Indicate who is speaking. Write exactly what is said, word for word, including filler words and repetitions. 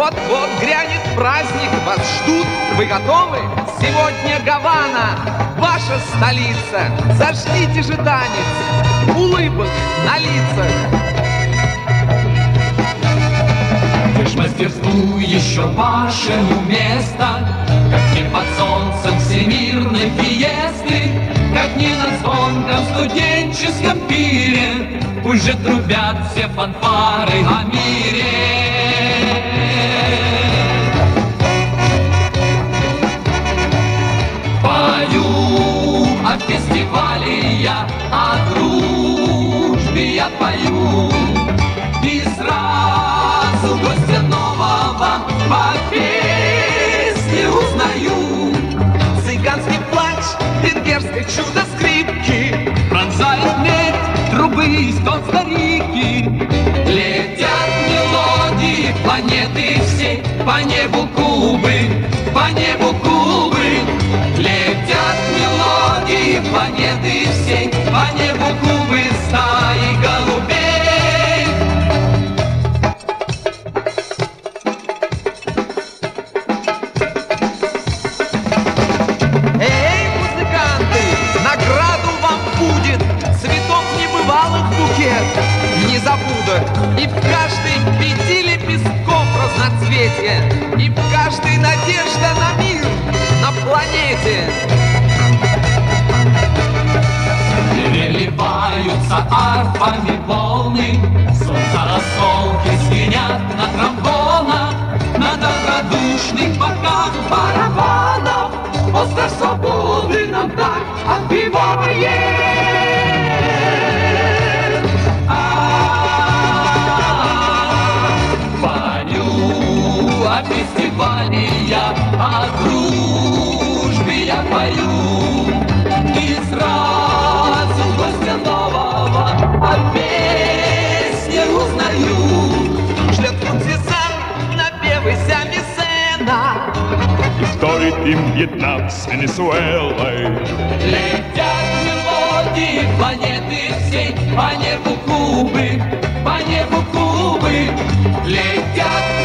Speaker 1: Вот-вот грянет праздник, вас ждут, вы готовы? Сегодня Гавана, ваша столица. Зажгите же танец улыбок на лицах.
Speaker 2: Где ж мастерству еще вашему место, как не под солнцем всемирной фиесты, как не на звонком студенческом пире, пусть же трубят все фанфары о мире. Пою о фестивале я, о дружбе я пою, и сразу гостя нового по песне узнаю.
Speaker 1: Цыганский плач, венгерское чудо скрипки,
Speaker 2: Пронзает медь трубы и стон старики. Летят мелодии планеты всей, по небу Кубы, по небу Кубы. Летят мелодии планеты всей, по небу Кубы, стаи голубей.
Speaker 1: Эй, музыканты, награду вам будет, цветов небывалых букет не забудут. И в каждой пяти лепестков разноцветия, и в каждой надежда на мир на планете.
Speaker 2: Переливаются арфами волны, солнца расколки звенят на тромбонах, на добродушных боках барабанов. Остров свободы нам так отбивает. Пою о фестивале я, о дружбе я пою, и сразу гостя нового о песне узнаю.
Speaker 1: Шлет куртизан, напевы Мессена,
Speaker 3: И вторит им Вьетнам с Венесуэлой.
Speaker 2: Летят мелодии планеты всей, по небу Кубы, по небу Кубы. Летят